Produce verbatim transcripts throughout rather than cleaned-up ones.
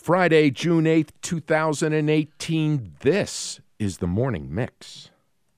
Friday, June eighth, two thousand eighteen. This is the Morning Mix.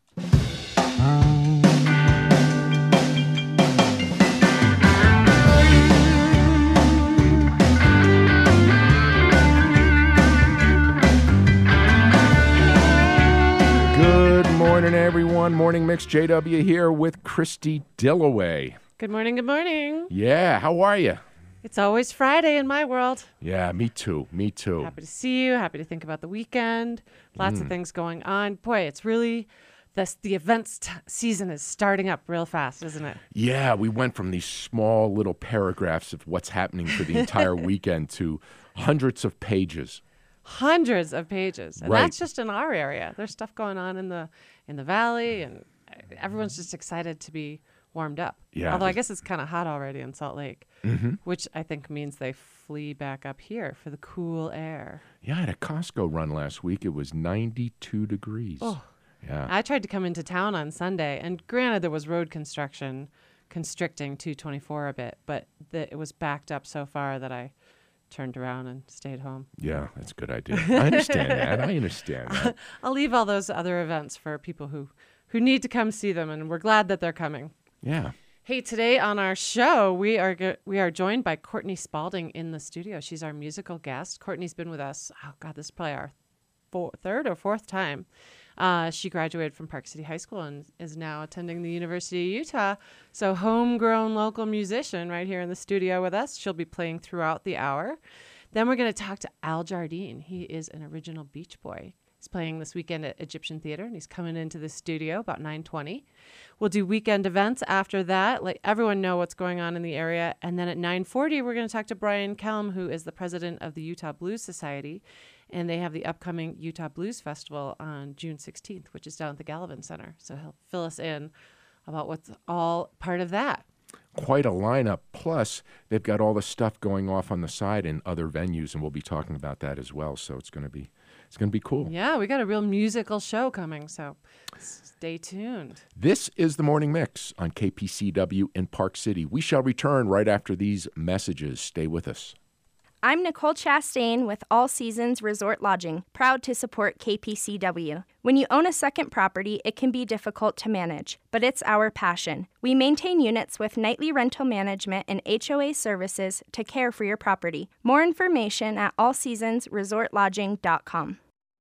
Good morning, everyone. Morning Mix, J W here with Christy Dillaway. Good morning, good morning. Yeah, how are you? It's always Friday in my world. Yeah, me too, me too. Happy to see you, happy to think about the weekend. Lots Mm. of things going on. Boy, it's really, this, the events t- season is starting up real fast, isn't it? Yeah, we went from these small little paragraphs of what's happening for the entire weekend to hundreds of pages. Hundreds of pages. And Right. that's just in our area. There's stuff going on in the in the valley, and everyone's just excited to be warmed up. Yeah. Although I guess it's kind of hot already in Salt Lake, Mm-hmm. which I think means they flee back up here for the cool air. Yeah, I had a Costco run last week. It was ninety-two degrees. Oh. Yeah. I tried to come into town on Sunday, and granted, there was road construction constricting two twenty-four a bit, but the, it was backed up so far that I turned around and stayed home. Yeah, that's a good idea. I understand that. I understand that. I'll leave all those other events for people who, who need to come see them, and we're glad that they're coming. Yeah. Hey, today on our show, we are go- we are joined by Courtney Spalding in the studio. She's our musical guest. Courtney's been with us, oh God, this is probably our four, third or fourth time. Uh, she graduated from Park City High School and is now attending the University of Utah. So homegrown local musician right here in the studio with us. She'll be playing throughout the hour. Then we're going to talk to Al Jardine. He is an original Beach Boy. He's playing this weekend at Egyptian Theater, and he's coming into the studio about nine twenty. We'll do weekend events after that, let everyone know what's going on in the area. And then at nine forty, we're going to talk to Brian Kelm, who is the president of the Utah Blues Society. And they have the upcoming Utah Blues Festival on June sixteenth, which is down at the Gallivan Center. So he'll fill us in about what's all part of that. Quite a lineup. Plus, they've got all the stuff going off on the side in other venues, and we'll be talking about that as well. So it's going to be it's going to be cool. Yeah, we got a real musical show coming, so stay tuned. This is the Morning Mix on K P C W in Park City. We shall return right after these messages. Stay with us. I'm Nicole Chastain with All Seasons Resort Lodging, proud to support K P C W. When you own a second property, it can be difficult to manage, but it's our passion. We maintain units with nightly rental management and H O A services to care for your property. More information at all seasons resort lodging dot com.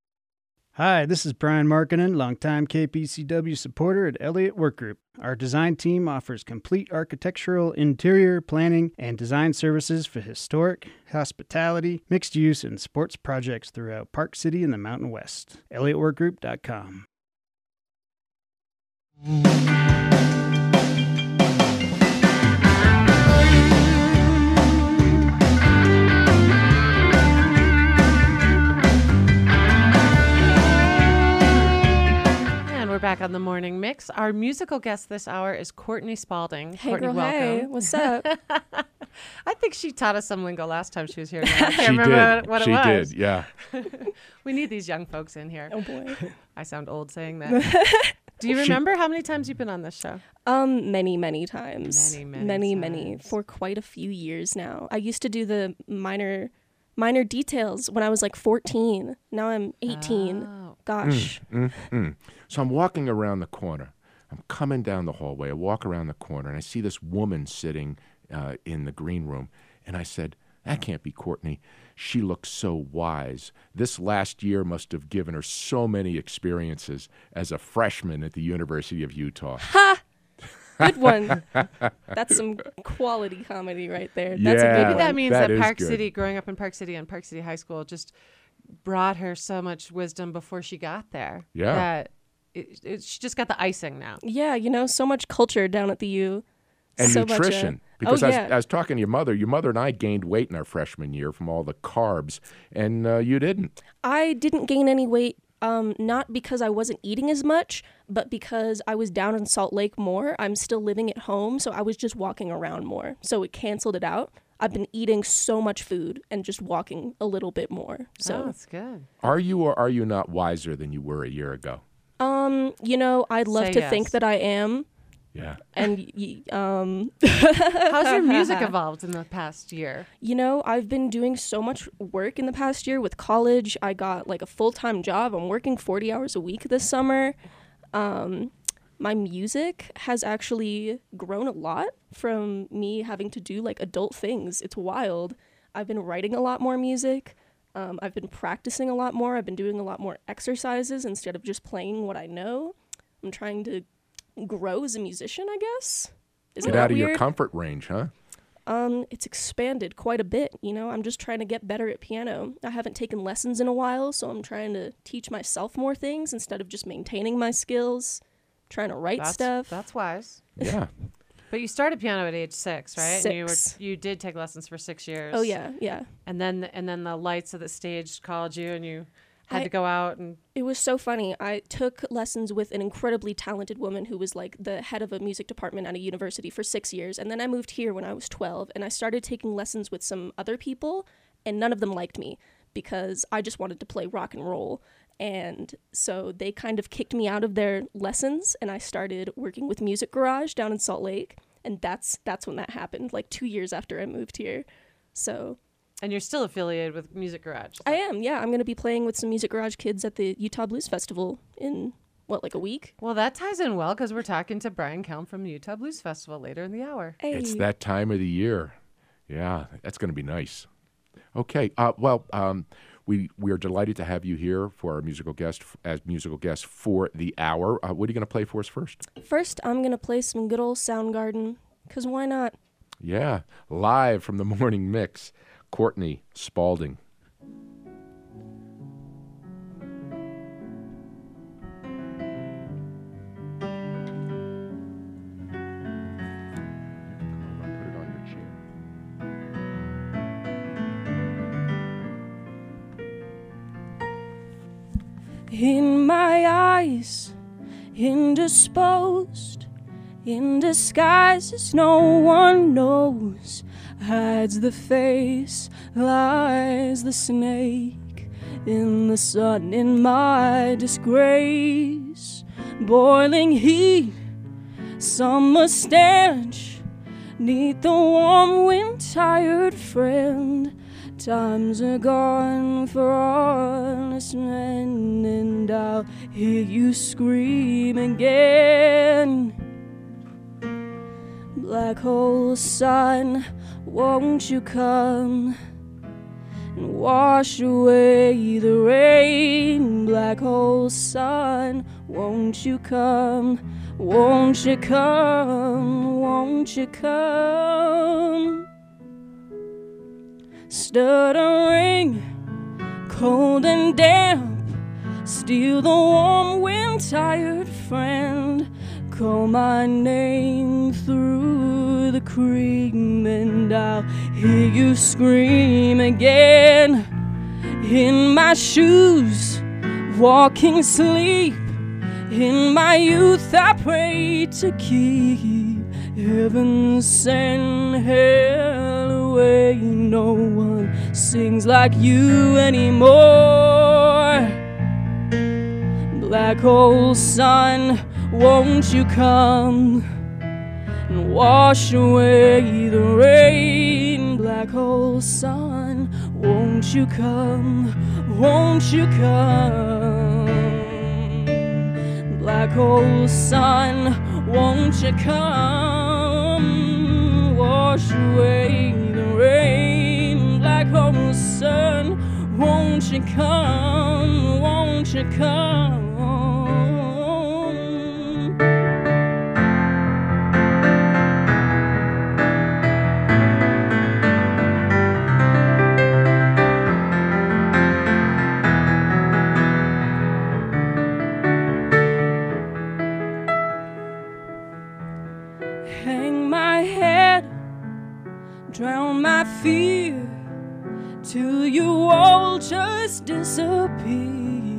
Hi, this is Brian Markkinen, longtime K P C W supporter at Elliott Work Group. Our design team offers complete architectural, interior, planning, and design services for historic, hospitality, mixed use, and sports projects throughout Park City and the Mountain West. elliott work group dot com. We're back on the Morning Mix. Our musical guest this hour is Courtney Spalding. Hey, Courtney, girl, welcome. hey, what's up? I think she taught us some lingo last time she was here. Now. I can't She remember did. what it she was. did. Yeah. We need these young folks in here. Oh boy. I sound old saying that. Do you remember how many times you've been on this show? Um, many, many times. Many, many many, many times. for quite a few years now. I used to do the minor, minor details when I was like fourteen. Now I'm eighteen. Oh. Gosh. Mm, mm. So I'm walking around the corner. I'm coming down the hallway. I walk around the corner, and I see this woman sitting uh, in the green room. And I said, that can't be Courtney. She looks so wise. This last year must have given her so many experiences as a freshman at the University of Utah. Ha! Good one. That's some quality comedy right there. That's Yeah. a good Maybe one. that means That that, is Park good. City, growing up in Park City and Park City High School, just brought her so much wisdom before she got there. Yeah. That it, it, she just got the icing now. Yeah, you know, so much culture down at the U. And so much, uh, nutrition. Because oh, I, was, yeah. I was talking to your mother. Your mother and I gained weight in our freshman year from all the carbs, and uh, you didn't. I didn't gain any weight, um, not because I wasn't eating as much, but because I was down in Salt Lake more. I'm still living at home, so I was just walking around more. So it canceled it out. I've been eating so much food and just walking a little bit more. So, Oh, that's good. Are you or are you not wiser than you were a year ago? um, you know, I'd love Say to yes. think that I am. Yeah. And y- um, How's your music evolved in the past year? you know, I've been doing so much work in the past year with college. I got like a full-time job. I'm working forty hours a week this summer. Um, my music has actually grown a lot from me having to do like adult things. It's wild. I've been writing a lot more music. Um, I've been practicing a lot more. I've been doing a lot more exercises instead of just playing what I know. I'm trying to grow as a musician, I guess. Isn't Get that out of your weird? comfort range, huh? Um, it's expanded quite a bit, you know. I'm just trying to get better at piano. I haven't taken lessons in a while, so I'm trying to teach myself more things instead of just maintaining my skills, trying to write That's, stuff. That's wise. Yeah. But you started piano at age six, right? And you were Six. you did take lessons for six years. Oh yeah, yeah. And then and then the lights of the stage called you, and you had I- to go out and It was so funny. I took lessons with an incredibly talented woman who was like the head of a music department at a university for six years. And then I moved here when I was twelve, and I started taking lessons with some other people, and none of them liked me because I just wanted to play rock and roll. And so they kind of kicked me out of their lessons, and I started working with Music Garage down in Salt Lake. And that's that's when that happened, like two years after I moved here. So and you're still affiliated with Music Garage. I am, yeah. I'm going to be playing with some Music Garage kids at the Utah Blues Festival in, what, like a week? Well, that ties in well because we're talking to Brian Kelm from the Utah Blues Festival later in the hour. Hey. It's that time of the year. Yeah, that's going to be nice. Okay. Uh, well, um, we we are delighted to have you here for our musical guest as musical guest for the hour. Uh, what are you going to play for us first? First, I'm going to play some good old Soundgarden, because why not? Yeah, live from the morning mix, Courtney Spalding. Put it on your chair. In my eyes, indisposed, in disguises no one knows, hides the face, lies the snake, in the sun in my disgrace, boiling heat, summer stench, neath the warm wind tired friend. Times are gone for honest men, and I'll hear you scream again. Black hole sun, won't you come and wash away the rain? Black hole sun, won't you come, won't you come, won't you come? Stuttering, cold and damp, steal the warm wind tired friend. Call my name through the cream, and I'll hear you scream again. In my shoes, walking sleep, in my youth I pray to keep heaven send hell away. No one sings like you anymore. Black hole sun, won't you come and wash away the rain? Black hole sun, won't you come, won't you come? Black hole sun, won't you come, wash away the rain? Black hole sun, won't you come, won't you come? Hang my head, drown my fear, till you all just disappear.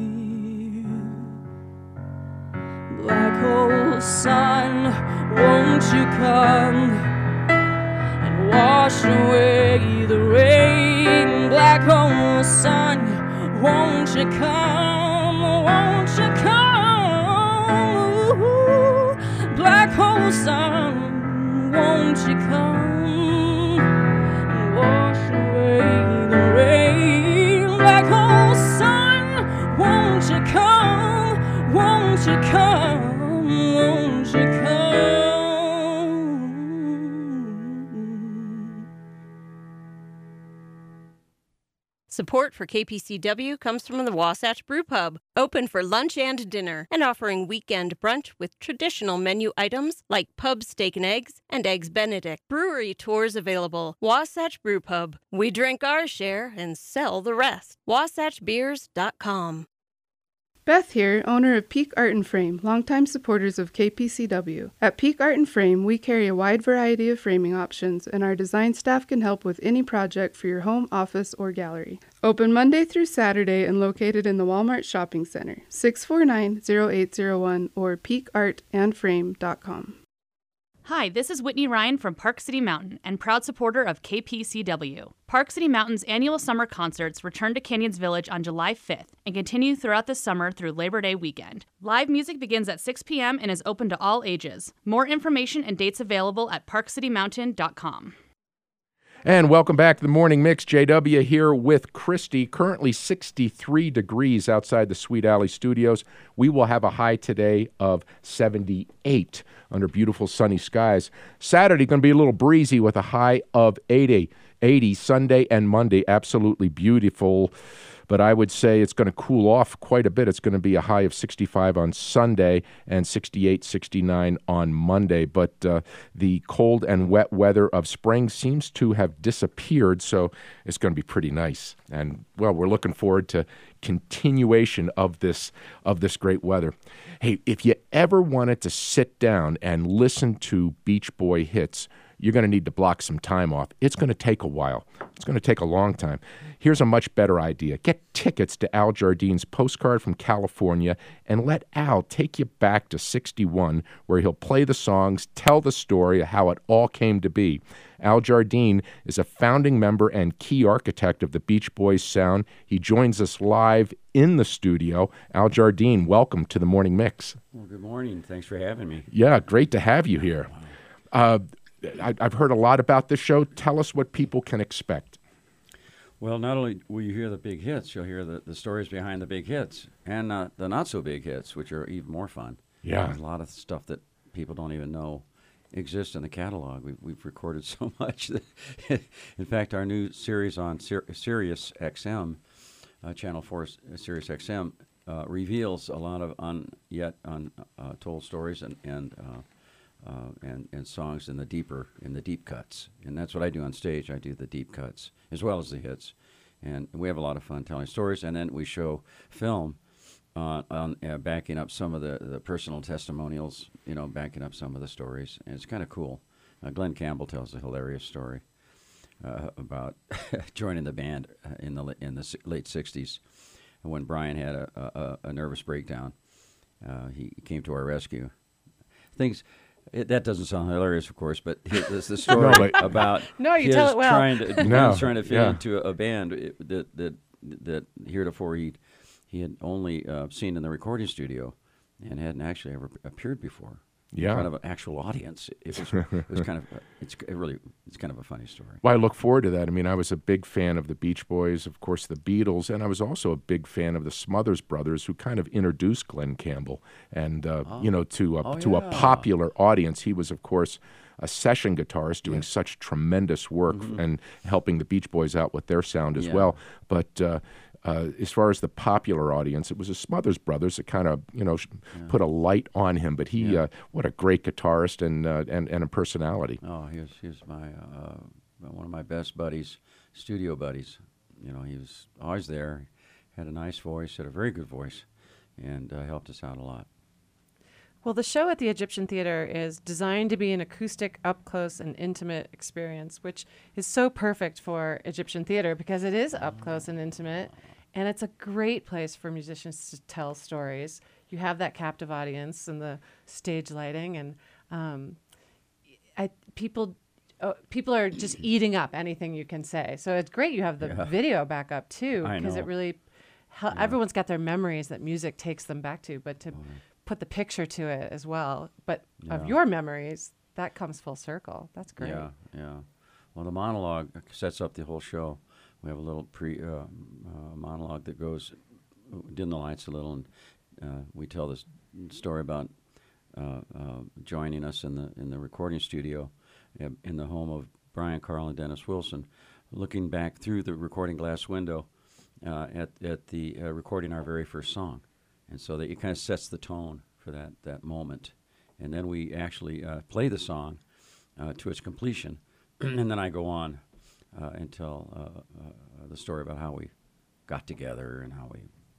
Black hole sun, won't you come and wash away the rain? Black hole sun, won't you come, won't you come? Ooh, black hole sun, won't you come and wash away the rain? Black hole sun, won't you come, won't you come, won't you come? Support for K P C W comes from the Wasatch Brew Pub, open for lunch and dinner, and offering weekend brunch with traditional menu items like pub steak and eggs and eggs Benedict. Brewery tours available. Wasatch Brew Pub. We drink our share and sell the rest. wasatch beers dot com. Beth here, owner of Peak Art and Frame, longtime supporters of K P C W. At Peak Art and Frame, we carry a wide variety of framing options, and our design staff can help with any project for your home, office, or gallery. Open Monday through Saturday and located in the Walmart Shopping Center, six four nine, zero eight zero one or peak art and frame dot com. Hi, this is Whitney Ryan from Park City Mountain and proud supporter of K P C W. Park City Mountain's annual summer concerts return to Canyons Village on July fifth and continue throughout the summer through Labor Day weekend. Live music begins at six p.m. and is open to all ages. More information and dates available at park city mountain dot com. And welcome back to the Morning Mix. J W here with Christy. Currently sixty-three degrees outside the Sweet Alley Studios. We will have a high today of seventy-eight under beautiful sunny skies. Saturday going to be a little breezy with a high of eighty. eighty Sunday and Monday, absolutely beautiful. But I would say it's going to cool off quite a bit. It's going to be a high of sixty-five on Sunday and sixty-eight, sixty-nine on Monday. But uh, the cold and wet weather of spring seems to have disappeared, so it's going to be pretty nice. And, well, we're looking forward to continuation of this of this great weather. Hey, if you ever wanted to sit down and listen to Beach Boy hits, you're going to need to block some time off. It's going to take a while. It's going to take a long time. Here's a much better idea. Get tickets to Al Jardine's Postcard from California and let Al take you back to sixty-one, where he'll play the songs, tell the story of how it all came to be. Al Jardine is a founding member and key architect of the Beach Boys sound. He joins us live in the studio. Al Jardine, welcome to the Morning Mix. Well, good morning. Thanks for having me. Yeah, great to have you here. Uh, I, I've heard a lot about this show. Tell us what people can expect. Well, not only will you hear the big hits, you'll hear the, the stories behind the big hits and uh, the not-so-big hits, which are even more fun. Yeah. There's a lot of stuff that people don't even know exists in the catalog. We've, we've recorded so much that, in fact, our new series on Sir- Sirius X M, uh, Channel four uh, Sirius X M, uh, reveals a lot of un, yet untold uh, stories and and uh, Uh, and, and songs in the deeper, in the deep cuts. And that's what I do on stage. I do the deep cuts as well as the hits. And we have a lot of fun telling stories. And then we show film uh, on uh, backing up some of the, the personal testimonials, you know, backing up some of the stories. And it's kind of cool. Uh, Glenn Campbell tells a hilarious story uh, about joining the band in the in the late sixties. And when Brian had a, a, a nervous breakdown, uh, he came to our rescue. Things... It, that doesn't sound hilarious, of course, but there's the story no, about no, you his tell it well. trying to no, his trying to fit yeah. into a, a band that that that heretofore he he had only uh, seen in the recording studio and hadn't actually ever appeared before. Yeah, in front of an actual audience. It was it was kind of it's it really it's kind of a funny story. Well, I look forward to that. I mean, I was a big fan of the Beach Boys, of course, the Beatles, and I was also a big fan of the Smothers Brothers, who kind of introduced Glenn Campbell, and uh, oh. you know, to a, oh, to yeah. a popular audience. He was, of course, a session guitarist doing yeah. such tremendous work mm-hmm. and helping the Beach Boys out with their sound as yeah. well. But uh, Uh, as far as the popular audience, it was the Smothers Brothers that kind of, you know, yeah. put a light on him. But he, yeah. uh, what a great guitarist and uh, and and a personality. Oh, he was he was my uh, one of my best buddies, studio buddies. You know, he was always there, had a nice voice, had a very good voice, and uh, helped us out a lot. Well, the show at the Egyptian Theater is designed to be an acoustic, up-close, and intimate experience, which is so perfect for Egyptian Theater because it is up-close and intimate, and it's a great place for musicians to tell stories. You have that captive audience and the stage lighting, and um, I, people uh, people are just eating up anything you can say. So it's great you have the Yeah. video back up, too, I because know. it really... Hel- Yeah. Everyone's got their memories that music takes them back to, but to Oh, put the picture to it as well. But of Yeah. your memories, that comes full circle. That's great. Yeah, yeah. Well, the monologue sets up the whole show. We have a little pre uh, uh, monologue that goes, dim the lights a little, and uh, we tell this story about uh, uh, joining us in the in the recording studio uh, in the home of Brian, Carl, and Dennis Wilson, looking back through the recording glass window uh, at at the uh, recording our very first song, and so that it kind of sets the tone for that that moment, and then we actually uh, play the song uh, to its completion, and then I go on uh, and tell uh, uh, the story about how we got together and how we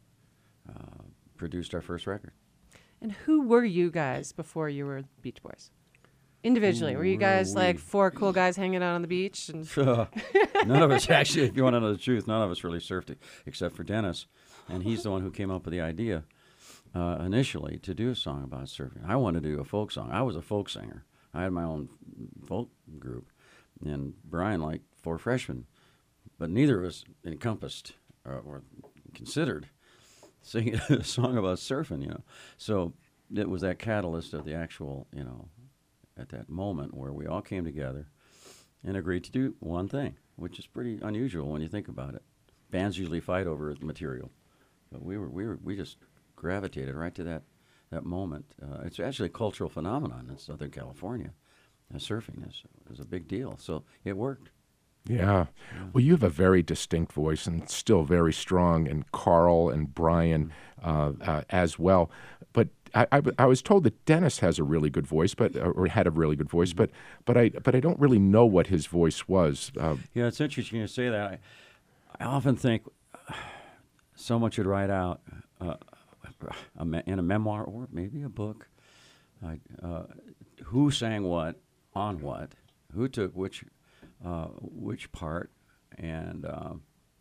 uh, produced our first record. And who were you guys before you were Beach Boys? Individually, Who were you were guys like we? four cool guys hanging out on the beach? And None of us actually, if you want to know the truth, none of us really surfed it, except for Dennis, and he's the one who came up with the idea uh, initially to do a song about surfing. I wanted to do a folk song. I was a folk singer. I had my own folk group, and Brian liked Four Freshmen, but neither of us encompassed uh, or considered singing a song about surfing, you know. So it was that catalyst of the actual, you know, at that moment where we all came together and agreed to do one thing, which is pretty unusual when you think about it. Bands usually fight over material, but we were we were we just gravitated right to that that moment. Uh, it's actually a cultural phenomenon in Southern California. Uh, surfing is is a big deal, so it worked. Yeah. Well, you have a very distinct voice and still very strong, and Carl and Brian uh, uh, as well. But I, I, I was told that Dennis has a really good voice, but or had a really good voice, but but I but I don't really know what his voice was. Uh, Yeah, it's interesting you say that. I, I often think uh, someone should write out uh, a me- in a memoir or maybe a book uh, uh, who sang what on what, who took which uh, which part, and um,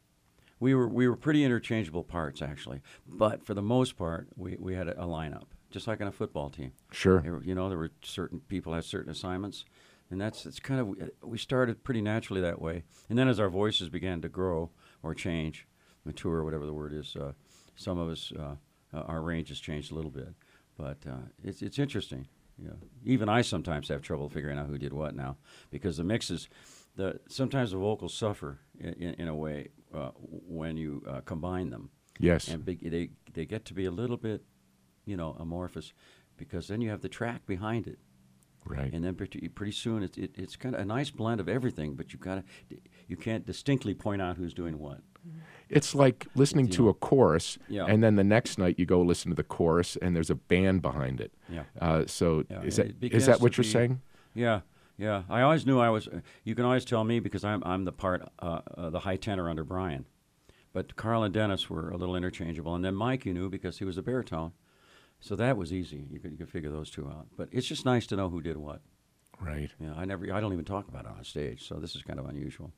we were we were pretty interchangeable parts actually. But for the most part, we, we had a, a lineup, just like on a football team. Sure. There were- you know, there were certain people had certain assignments, and that's it's kind of we started pretty naturally that way. And then as our voices began to grow or change, mature, whatever the word is, uh, some of us uh, uh, our range has changed a little bit. But uh, it's it's interesting. Yeah, even I sometimes have trouble figuring out who did what now, because the mixes, the sometimes the vocals suffer in, in, in a way uh, when you uh, combine them. Yes. And big, they they get to be a little bit, you know, amorphous, because then you have the track behind it. Right. And then pretty, pretty soon it, it, it's kind of a nice blend of everything, but you got to you can't distinctly point out who's doing what. It's like listening You to know. a chorus, Yeah. and then the next night you go listen to the chorus, and there's a band behind it. Yeah. Uh, so Yeah, is it that is begins that to what you're be- saying? Yeah, yeah. I always knew I was. Uh, you can always tell me because I'm I'm the part, uh, uh, the high tenor under Brian, but Carl and Dennis were a little interchangeable, and then Mike you knew because he was a baritone, so that was easy. You could you could figure those two out. But it's just nice to know who did what. Right. Yeah, I never. I don't even talk about it on stage, so this is kind of unusual.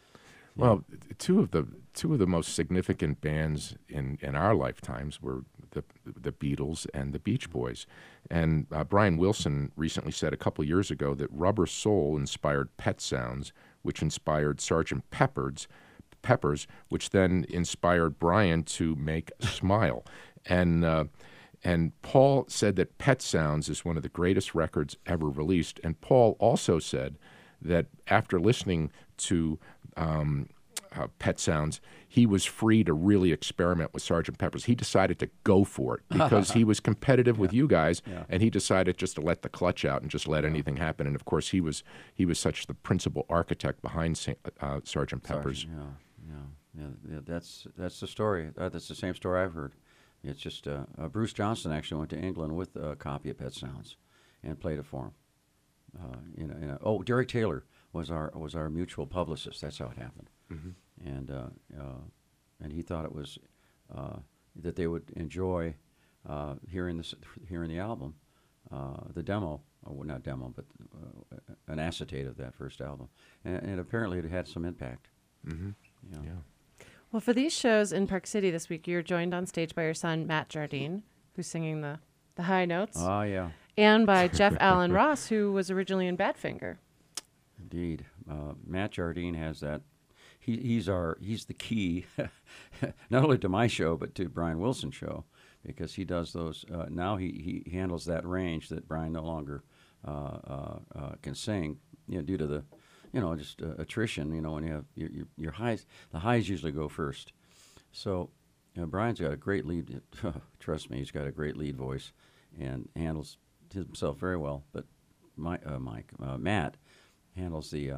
Well, two of the two of the most significant bands in, in our lifetimes were the the Beatles and the Beach Boys, and uh, Brian Wilson recently said a couple years ago that Rubber Soul inspired Pet Sounds, which inspired Sergeant Pepper's Peppers, which then inspired Brian to make Smile, and. Uh, And Paul said that Pet Sounds is one of the greatest records ever released. And Paul also said that after listening to um, uh, Pet Sounds, he was free to really experiment with Sergeant Pepper's. He decided to go for it because he was competitive with you guys, Yeah. and he decided just to let the clutch out and just let anything happen. And of course, he was he was such the principal architect behind Sa- uh, Sergeant Pepper's. Sergeant, yeah, yeah, yeah, yeah. That's that's the story. Uh, that's the same story I've heard. It's just uh, uh, Bruce Johnston actually went to England with a copy of Pet Sounds and played it for him. Uh, in a, in a, oh, Derek Taylor was our was our mutual publicist. That's how it happened. Mhm. And uh, uh, and he thought it was uh, that they would enjoy uh, hearing this hearing the album, uh, the demo, or well, not demo, but uh, an acetate of that first album, and, and apparently it had some impact. Mm-hmm. Yeah. Yeah. Well, for these shows in Park City this week, you're joined on stage by your son, Matt Jardine, who's singing the, the high notes, Oh yeah. and by Jeff Allen Ross, who was originally in Badfinger. Indeed, uh, Matt Jardine has that. He, he's our he's the key, not only to my show but to Brian Wilson's show, because he does those. Uh, now he, he handles that range that Brian no longer uh, uh, uh, can sing, you know, due to the, you know, just uh, attrition. You know, when you have your, your, your highs, the highs usually go first. So you know, Brian's got a great lead. Trust me, he's got a great lead voice and handles himself very well. But my, uh, Mike, uh, Matt handles the uh,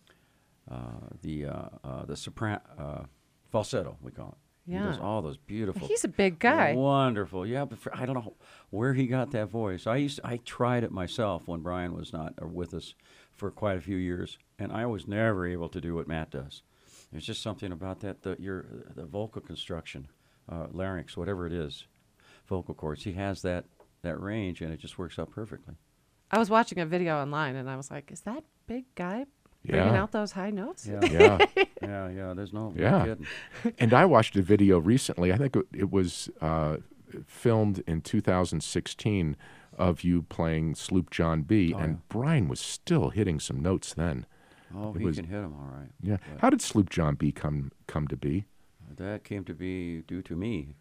uh, the uh, uh, the sopran uh, falsetto, we call it. Yeah. He does all those beautiful. He's a big guy. Wonderful. Yeah, but for, I don't know where he got that voice. I used to, I tried it myself when Brian was not uh, with us for quite a few years, and I was never able to do what Matt does. There's just something about that, the your the vocal construction, uh, larynx, whatever it is, vocal cords. He has that that range, and it just works out perfectly. I was watching a video online, and I was like, "Is that big guy bringing Yeah. out those high notes?" Yeah, Yeah. yeah, yeah. There's no, no Yeah. kidding. And I watched a video recently. I think it, it was uh, filmed in two thousand sixteen of you playing Sloop John B. Oh, and yeah. Brian was still hitting some notes then. Oh, It he was- can hit them all right. Yeah. But How did Sloop John B. come come to be? that came to be due to me.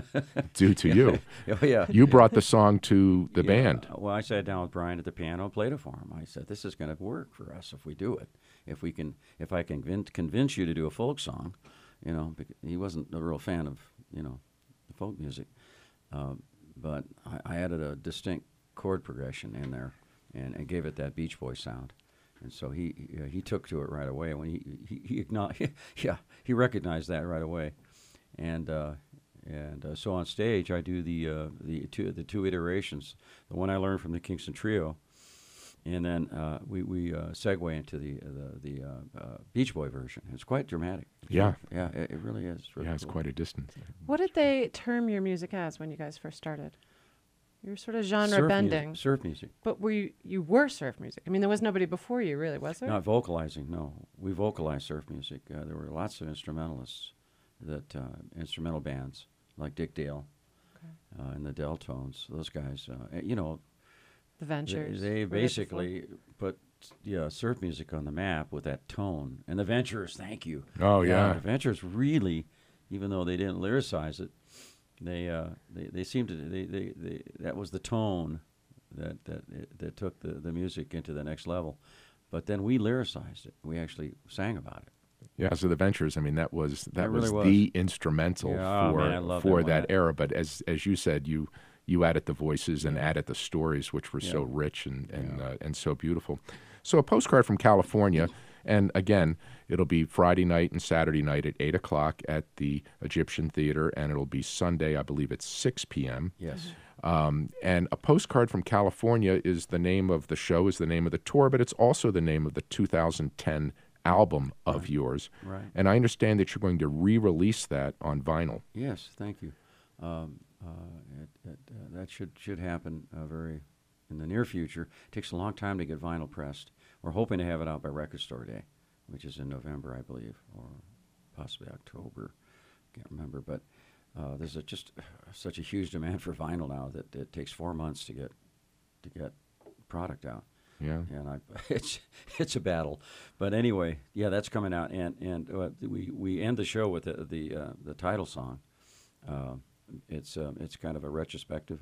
Due to you. Oh, yeah. You brought the song to the Yeah, band. Well, I sat down with Brian at the piano and played it for him. I said, "This is going to work for us if we do it. If we can, if I can convince, convince you to do a folk song, you know." bec- He wasn't a real fan of, you know, the folk music, um, but I, I added a distinct chord progression in there, and, and gave it that Beach Boy sound. And so he he, uh, he took to it right away. When he he, he acknowledged, yeah, he recognized that right away, and. Uh, And uh, so on stage, I do the uh, the two the two iterations. The one I learned from the Kingston Trio, and then uh, we we uh, segue into the uh, the, the uh, uh, Beach Boy version. It's quite dramatic. It's Yeah. really- yeah, it, it really is. It's really Yeah, it's cool. quite a distance. What did they term your music as when you guys first started? You were sort of genre Surf bending, music, surf music. but were you, you were surf music? I mean, there was nobody before you, really, was there? Not vocalizing. No, we vocalized surf music. Uh, there were lots of instrumentalists, that uh, instrumental bands like Dick Dale, Okay. uh, and the Deltones. Those guys, uh, you know, The They, Ventures. they were there basically put yeah surf music on the map with that tone. And the Ventures, thank you. Oh, yeah. The Ventures really, even though they didn't lyricize it, they uh, they they seemed to they, they, they that was the tone that that that took the, the music into the next level. But then we lyricized it. We actually sang about it. Yeah, so the Ventures, I mean, that was that That really was, was. the instrumental Yeah, oh, for man, I love for that that one. era. But as as you said, you you added the voices and added the stories, which were so Yeah. rich and and, Yeah. uh, and so beautiful. So a postcard from California, and again, it'll be Friday night and Saturday night at eight o'clock at the Egyptian Theater, and it'll be Sunday, I believe, at six p.m. Yes. Um, and a postcard from California is the name of the show, is the name of the tour, but it's also the name of the two thousand ten album of Right. yours. Right. And I understand that you're going to re-release that on vinyl. Yes, thank you. Um, uh, it, it, uh, that should should happen uh, very in the near future. It takes a long time to get vinyl pressed. We're hoping to have it out by Record Store Day, which is in November, I believe, or possibly October. Can't remember, but uh, there's a, just uh, such a huge demand for vinyl now that it takes four months to get to get product out. Yeah. And I, it's it's a battle, but anyway, yeah, that's coming out, and and uh, we we end the show with the the uh, the title song. Uh, it's uh, it's kind of a retrospective.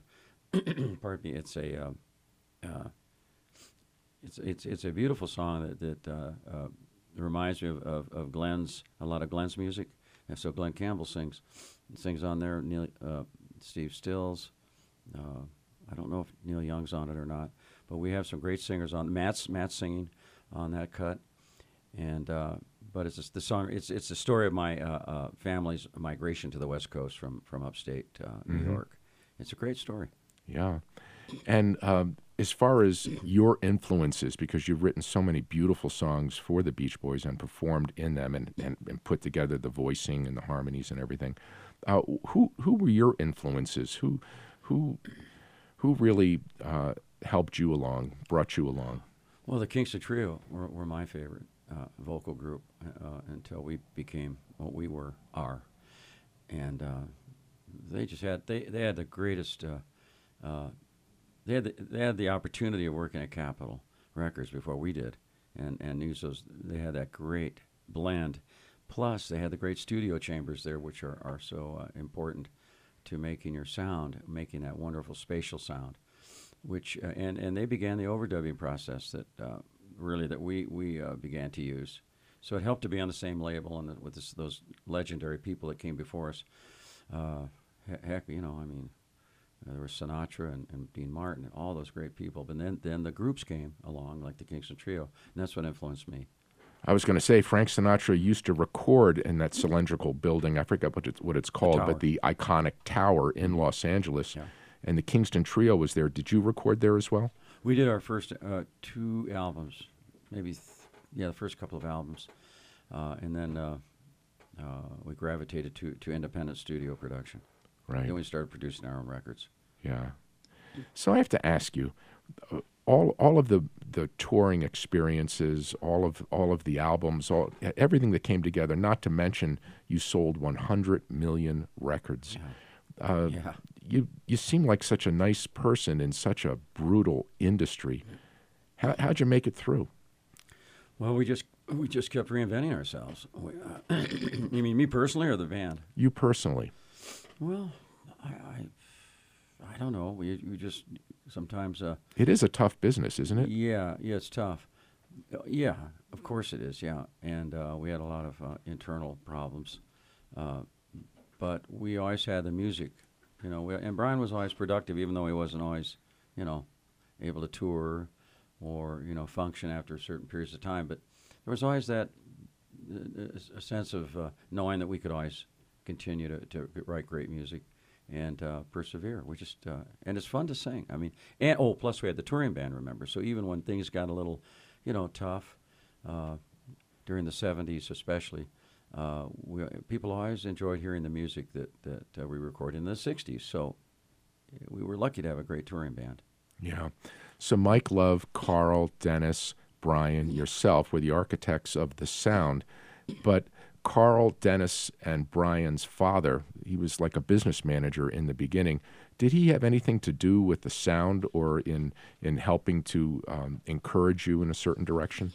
Pardon me. It's a uh, uh, it's it's it's a beautiful song that that uh, uh, reminds me of, of, of Glenn's a lot of Glenn's music, and so Glenn Campbell sings sings on there. Neil, uh, Steve Stills. Uh, I don't know if Neil Young's on it or not. But we have some great singers on. Matt's Matt's singing on that cut, and uh, but it's just the song. It's it's the story of my uh, uh, family's migration to the West Coast from from upstate uh, New Mhm. York. It's a great story. Yeah. And um, as far as your influences, because you've written so many beautiful songs for the Beach Boys and performed in them and, and, and put together the voicing and the harmonies and everything, uh, who who were your influences? Who who who really uh, helped you along, brought you along? Well, the Kingston Trio were, were my favorite uh, vocal group uh, until we became what we were are, and uh, they just had they, they had the greatest. Uh, uh, they had the, they had the opportunity of working at Capitol Records before we did, and and used those. They had that great blend. Plus, they had the great studio chambers there, which are are so uh, important to making your sound, making that wonderful spatial sound, which uh, and and they began the overdubbing process that uh, really that we we uh, began to use. So it helped to be on the same label and with this, those legendary people that came before us. Uh, heck, you know, I mean, uh, there was Sinatra and, and Dean Martin and all those great people. But then then the groups came along, like the Kingston Trio, and that's what influenced me. I was going to say Frank Sinatra used to record in that cylindrical building. I forget what it's, what it's called, the but the iconic tower in Los Angeles. Yeah. And the Kingston Trio was there. Did you record there as well? We did our first uh, two albums, maybe, th- yeah, the first couple of albums. Uh, and then uh, uh, we gravitated to, to independent studio production. Right. Then we started producing our own records. Yeah. So I have to ask you, uh, all all of the, the touring experiences, all of all of the albums, all everything that came together. Not to mention, you sold one hundred million records. Yeah. Uh, yeah. You you seem like such a nice person in such a brutal industry. How how'd you make it through? Well, we just we just kept reinventing ourselves. We, uh, you mean me personally or the band? You personally. Well, I I, I don't know. We we just sometimes. Uh, it is a tough business, isn't it? Yeah, yeah, it's tough. Uh, yeah, of course it is. Yeah, and uh, we had a lot of uh, internal problems, uh, but we always had the music, you know. We, and Brian was always productive, even though he wasn't always, you know, able to tour or you know function after certain periods of time. But there was always that uh, a sense of uh, knowing that we could always continue to, to write great music and uh, persevere. We just uh, and it's fun to sing. I mean, and oh, plus we had the touring band. Remember, so even when things got a little, you know, tough uh, during the seventies, especially, uh, we, people always enjoyed hearing the music that that uh, we recorded in the sixties. So we were lucky to have a great touring band. Yeah. So Mike Love, Carl, Dennis, Brian, yourself were the architects of the sound, but Carl, Dennis, and Brian's father, he was like a business manager in the beginning. Did he have anything to do with the sound or in in helping to um, encourage you in a certain direction?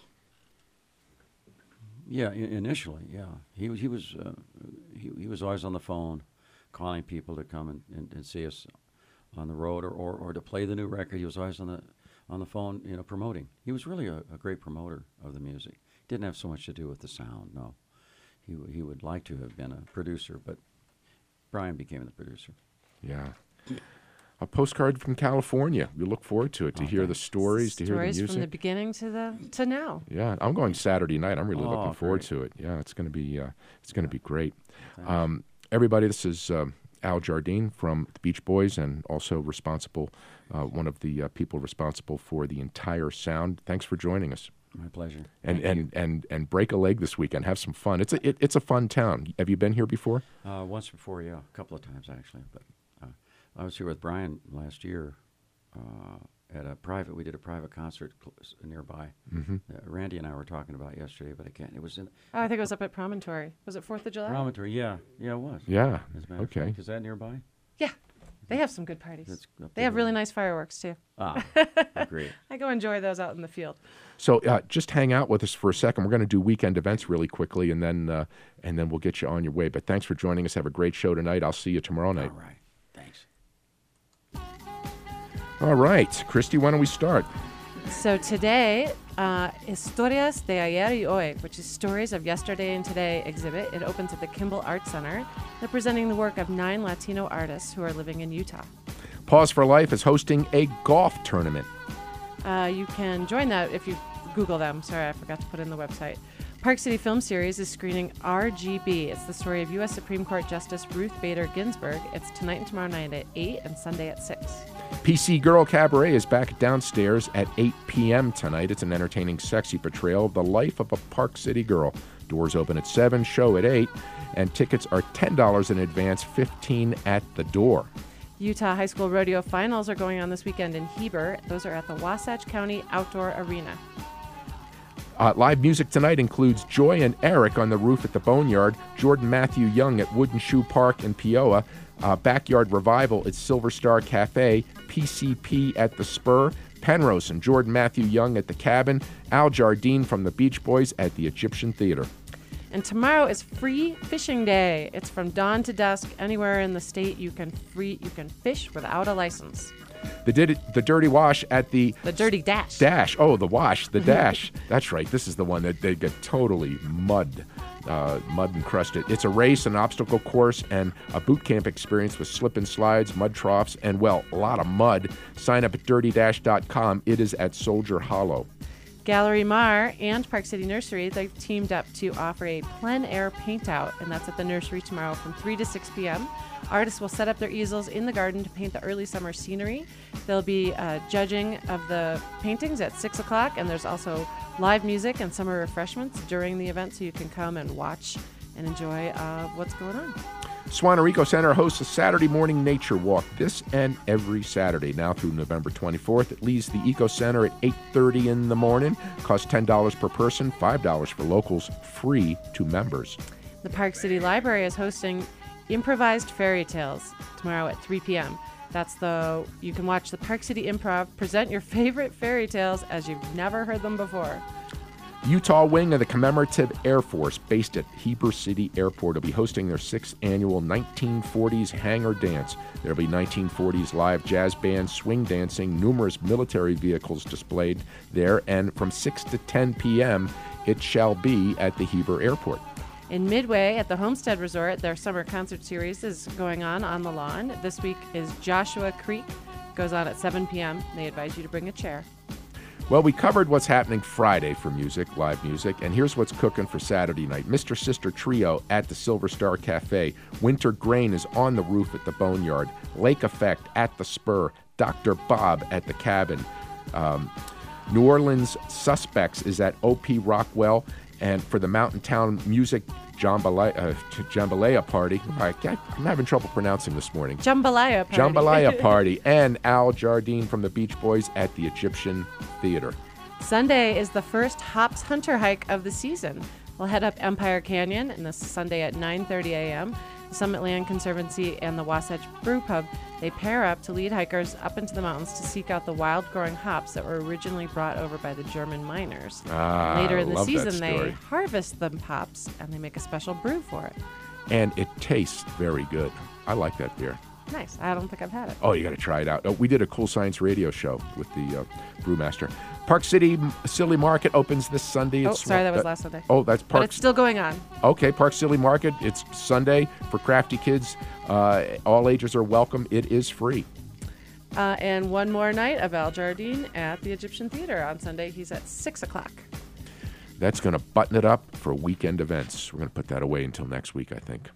Yeah, I- initially, yeah. He was he was uh, he, he was always on the phone, calling people to come and, and, and see us on the road or, or, or to play the new record. He was always on the on the phone, you know, promoting. He was really a, a great promoter of the music. Didn't have so much to do with the sound, no. He he would like to have been a producer, but Brian became the producer. Yeah. A postcard from California. We look forward to it, to Oh, hear the thanks. stories, to hear the Stories music. from the beginning to the to now. Yeah, I'm going Saturday night. I'm really Oh, looking forward great. to it. Yeah, it's going to be uh, it's going to be great. Thanks. Um, everybody, this is um, Al Jardine from the Beach Boys, and also responsible, uh, one of the uh, people responsible for the entire sound. Thanks for joining us. My pleasure. And Thank and, you. and and break a leg this weekend. Have some fun. It's a it, it's a fun town. Have you been here before? Uh, once before, yeah, a couple of times actually. But uh, I was here with Brian last year uh, at a private. We did a private concert cl- s- nearby. Mm-hmm. Uh, Randy and I were talking about yesterday, but I can't. It was in Oh, I think it was up at Promontory. Was it Fourth of July? Promontory. Yeah, yeah, it was. Yeah. As a matter of Okay. fact. Is that nearby? Yeah, they have some good parties. That's up They there. have really nice fireworks too. Ah, great. I go enjoy those out in the field. So uh, just hang out with us for a second. We're going to do weekend events really quickly, and then uh, and then we'll get you on your way. But thanks for joining us. Have a great show tonight. I'll see you tomorrow night. All right. Thanks. All right, Christy, why don't we start? So today, uh, Historias de Ayer y Hoy, which is Stories of Yesterday and Today exhibit. It opens at the Kimball Art Center. They're presenting the work of nine Latino artists who are living in Utah. Pause for Life is hosting a golf tournament. Uh, you can join that if you Google them. Sorry, I forgot to put in the website. Park City Film Series is screening R G B. It's the story of U S Supreme Court Justice Ruth Bader Ginsburg. It's tonight and tomorrow night at eight and Sunday at six. P C Girl Cabaret is back downstairs at eight p.m. tonight. It's an entertaining, sexy portrayal of the life of a Park City girl. Doors open at seven, show at eight, and tickets are ten dollars in advance, fifteen dollars at the door. Utah High School Rodeo Finals are going on this weekend in Heber. Those are at the Wasatch County Outdoor Arena. Uh, live music tonight includes Joy and Eric on the roof at the Boneyard, Jordan Matthew Young at Wooden Shoe Park in Peoa, uh, Backyard Revival at Silver Star Cafe, P C P at the Spur, Penrose and Jordan Matthew Young at the Cabin, Al Jardine from the Beach Boys at the Egyptian Theater. And tomorrow is Free Fishing Day. It's from dawn to dusk. Anywhere in the state you can free you can fish without a license. The, did, the Dirty Wash at the... The Dirty Dash. Dash. Oh, the Wash. The Dash. That's right. This is the one that they get totally mud, uh, mud encrusted. It's a race, an obstacle course, and a boot camp experience with slip and slides, mud troughs, and, well, a lot of mud. Sign up at dirty dash dot com. It is at Soldier Hollow. Gallery Mar and Park City Nursery, they've teamed up to offer a plein air paint out, and that's at the nursery tomorrow from three to six p.m. Artists will set up their easels in the garden to paint the early summer scenery. There'll be uh, judging of the paintings at six o'clock, and there's also live music and summer refreshments during the event, so you can come and watch and enjoy uh, what's going on. Swanner Eco Center hosts a Saturday morning nature walk this and every Saturday now through November twenty-fourth. It leaves the Eco Center at eight thirty in the morning. Costs ten dollars per person, five dollars for locals, free to members. The Park City Library is hosting Improvised Fairy Tales tomorrow at three p.m. That's the, you can watch the Park City Improv present your favorite fairy tales as you've never heard them before. Utah wing of the Commemorative Air Force, based at Heber City Airport, will be hosting their sixth annual nineteen forties Hangar Dance. There will be nineteen forties live jazz band, swing dancing, numerous military vehicles displayed there, and from six to ten p.m. it shall be at the Heber Airport. In Midway at the Homestead Resort, their summer concert series is going on on the lawn. This week is Joshua Creek. Goes on at seven p.m. They advise you to bring a chair. Well, we covered what's happening Friday for music, live music, and here's what's cooking for Saturday night. Mister Sister Trio at the Silver Star Cafe. Winter Grain is on the roof at the Boneyard. Lake Effect at the Spur. Doctor Bob at the Cabin. Um, New Orleans Suspects is at O P Rockwell. And for the Mountain Town Music Jambalaya, uh, Jambalaya Party, I can't, I'm having trouble pronouncing this morning. Jambalaya Party. Jambalaya Party, and Al Jardine from the Beach Boys at the Egyptian Theater. Sunday is the first Hops Hunter hike of the season. We'll head up Empire Canyon, and this is Sunday at nine thirty a.m. The Summit Land Conservancy and the Wasatch Brew Pub, they pair up to lead hikers up into the mountains to seek out the wild-growing hops that were originally brought over by the German miners. Ah, Later in the love that season, they story. harvest the hops, and they make a special brew for it. And it tastes very good. I like that beer. Nice. I don't think I've had it. Oh, you got to try it out. Oh, we did a Cool Science radio show with the uh, brewmaster. Park City Silly Market opens this Sunday. Oh, It's sorry, that was uh, last Sunday. Oh, that's But Park. it's still going on. Okay, Park Silly Market. It's Sunday for crafty kids. Uh, all ages are welcome. It is free. Uh, and one more night of Al Jardine at the Egyptian Theater on Sunday. He's at six o'clock. That's going to button it up for weekend events. We're going to put that away until next week, I think.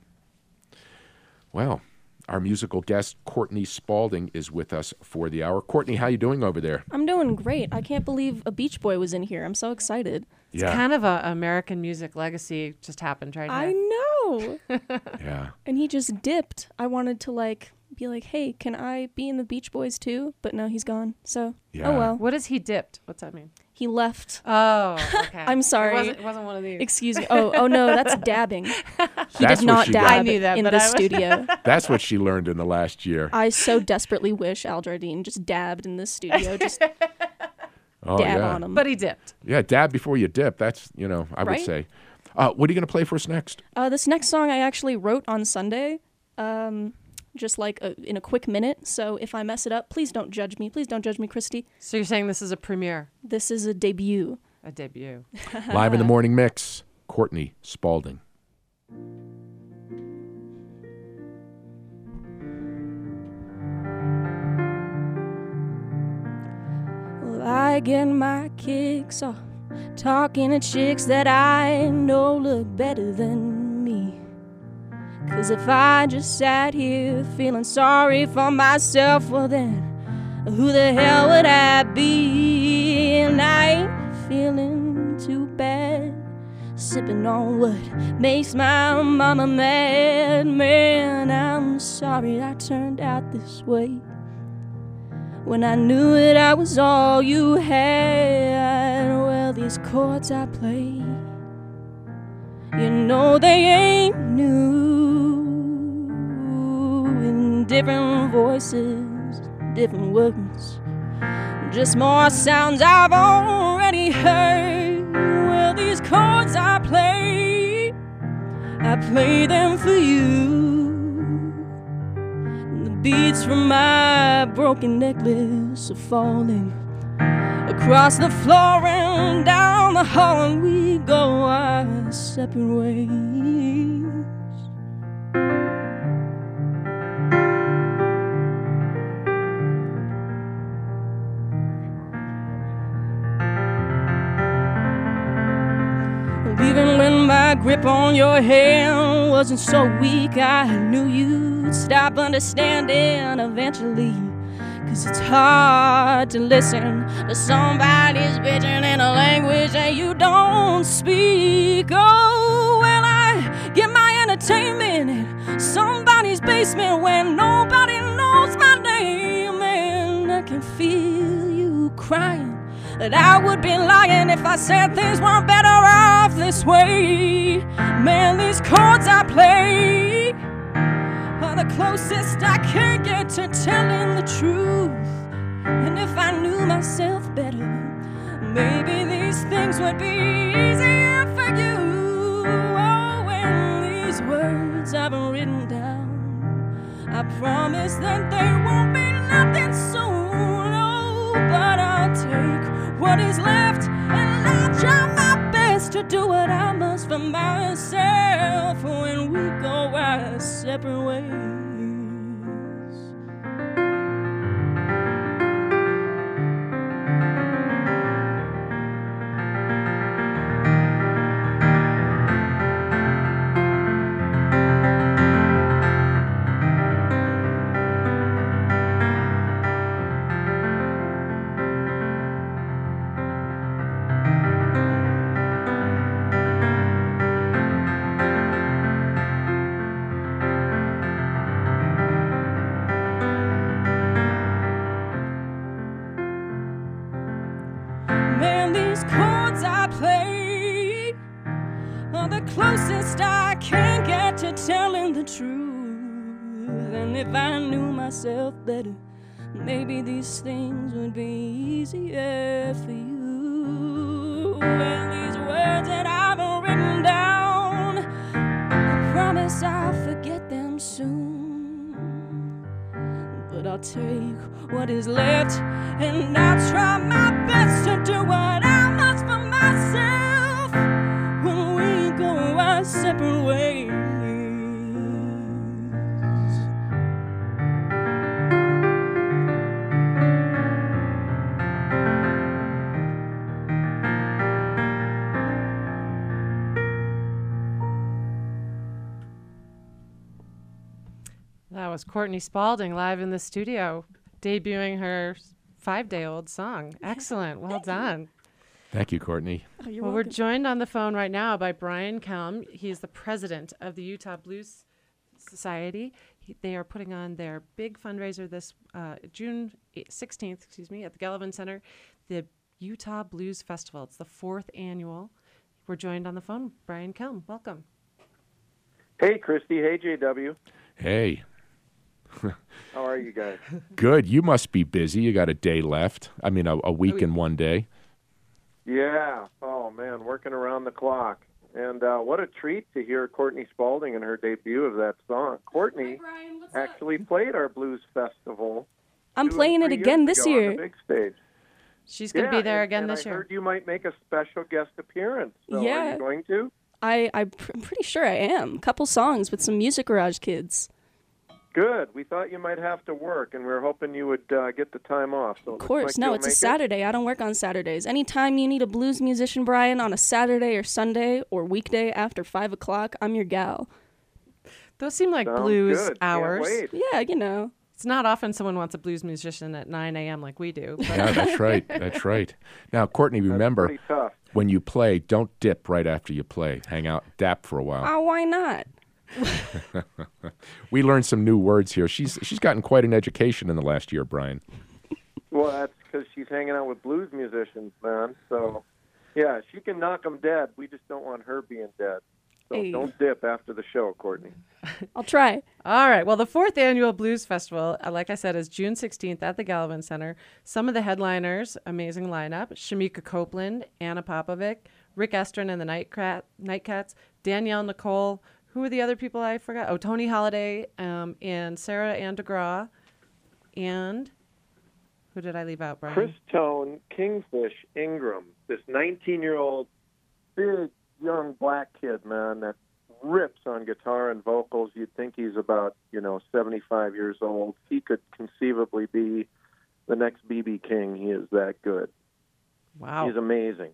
Well, our musical guest, Courtney Spalding, is with us for the hour. Courtney, how you doing over there? I'm doing great. I can't believe a Beach Boy was in here. I'm so excited. It's kind of a American music legacy just happened right I here. know. Yeah. And he just dipped. I wanted to like be like, hey, can I be in the Beach Boys too? But no, he's gone. So, Yeah. oh well. What is he dipped? What's that mean? He left. Oh, okay. I'm sorry. It wasn't, it wasn't one of these. Excuse me. Oh, oh no, that's dabbing. He That's did what not she dab got. I knew that, in but the I was- studio. That's what she learned in the last year. I so desperately wish Al Jardine just dabbed in this studio. Just Oh, dab yeah. on him. But he dipped. Yeah, dab before you dip. That's, you know, I would Right? say. Uh, what are you going to play for us next? Uh, this next song I actually wrote on Sunday, um, just like a, in a quick minute. So if I mess it up, please don't judge me. Please don't judge me, Christy. So you're saying this is a premiere, This is a debut. a debut. Live in the Morning Mix, Courtney Spalding. Well, I get my kicks off talking to chicks that I know look better than me. 'Cause if I just sat here feeling sorry for myself, well then, who the hell would I be? And I ain't feeling too bad, sipping on what makes my mama mad. Man, I'm sorry I turned out this way, when I knew that I was all you had. Well, these chords I play, you know they ain't new. In different voices, different words, just more sounds I've already heard. Well, these chords I play, I play them for you. The beats from my broken necklace are falling across the floor and down the hall, and we go our separate ways. Even when my grip on your hand wasn't so weak, I knew you'd stop understanding eventually. Cause it's hard to listen to somebody's bitching in a language that you don't speak. Oh, well, I get my entertainment in somebody's basement when nobody knows my name. And I can feel you crying, that I would be lying if I said things weren't better off this way. Man, these chords I play are the closest I can get to telling the truth. And if I knew myself better, maybe these things would be easier for you. Oh, and these words I've written down, I promise that they won't be nothing soon. Oh, but I'll take what is left and I'll try my best to do what I must for myself when we go our separate ways. Closest I can get to telling the truth. And if I knew myself better, maybe these things would be easier for you. And these words that I've written down, I promise I'll forget them soon. But I'll take what is left and I'll try my best to do what I must for myself when we go our separate ways. That was Courtney Spalding live in the studio, debuting her five-day-old song. Excellent. Well done. Thank you, Courtney. Oh, you're well, welcome. we're joined on the phone right now by Brian Kelm. He is the president of the Utah Blues Society. He, they are putting on their big fundraiser this uh, June sixteenth, excuse me, at the Gallivan Center, the Utah Blues Festival. It's the fourth annual. We're joined on the phone. Brian Kelm, welcome. Hey, Christy. Hey, J W. Hey. How are you guys? Good. You must be busy. You got a day left. I mean, a, a week and one day. Yeah. Oh, man, working around the clock. And uh, what a treat to hear Courtney Spalding and her debut of that song. Courtney Hi, Brian, actually up? played our Blues Festival. I'm playing it again this year. On the big stage. She's going to yeah, be there and, again and this I year. I heard you might make a special guest appearance. So yeah. Are you going to? I, I'm pr- pretty sure I am. A couple songs with some Music Garage kids. Good. We thought you might have to work, and we were hoping you would uh, get the time off. So of course. like No, it's a Saturday. It. I don't work on Saturdays. Anytime you need a blues musician, Brian, on a Saturday or Sunday or weekday after five o'clock, I'm your gal. Those seem like Sounds blues good. hours. Can't wait. Yeah, you know. It's not often someone wants a blues musician at nine a.m. like we do. But Yeah, that's right. That's right. Now, Courtney, remember, That's pretty tough. when you play, don't dip right after you play. Hang out, dap for a while. Oh, why not? We learned some new words here. She's she's gotten quite an education in the last year, Brian. Well, that's because she's hanging out with blues musicians, man. So, yeah, she can knock them dead. We just don't want her being dead. So Hey. don't dip after the show, Courtney. I'll try. All right. Well, the fourth annual Blues Festival, uh, like I said, is June sixteenth at the Gallivan Center. Some of the headliners, amazing lineup: Shamika Copeland, Anna Popovic, Rick Estrin and the Nightcat, Nightcats, Danielle Nicole, who are the other people I forgot? Oh, Tony Holiday um, and Sarah Ann DeGraw. And who did I leave out, Brian? Chris Tone, Kingfish Ingram, this nineteen-year-old, big, young black kid, man, that rips on guitar and vocals. You'd think he's about, you know, seventy-five years old. He could conceivably be the next B B King. He is that good. Wow. He's amazing.